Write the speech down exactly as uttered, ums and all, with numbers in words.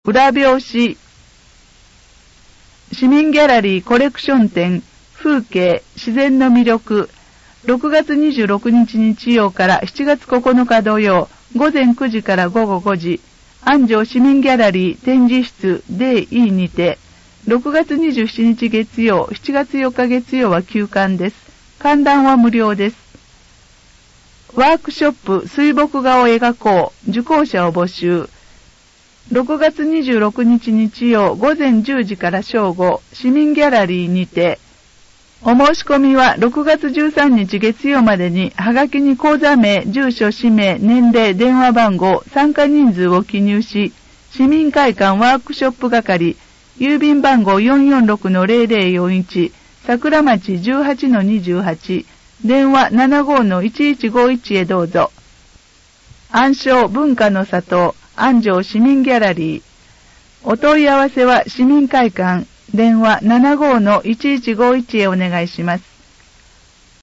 裏表紙。市民ギャラリーコレクション展、風景、自然の魅力。ろくがつにじゅうろくにち日曜からしちがつここのか土曜、午前くじから午後ごじ、安城市民ギャラリー展示室 ディーイー にて、ろくがつにじゅうしちにち月曜、しちがつよっか月曜は休館です。観覧は無料です。ワークショップ水墨画を描こう、受講者を募集。ろくがつにじゅうろくにち日曜午前じゅうじから正午、市民ギャラリーにて、お申し込みはろくがつじゅうさんにち月曜までに、はがきに口座名、住所、氏名、年齢、電話番号、参加人数を記入し、市民会館ワークショップ係、郵便番号 よんよんろくのゼロゼロよんいち、桜町 じゅうはちのにじゅうはち、電話 ななごのいちいちごいち へどうぞ。暗唱文化の里、安城市民ギャラリー。お問い合わせは市民会館、電話 ななごのいちいちごいち へお願いします。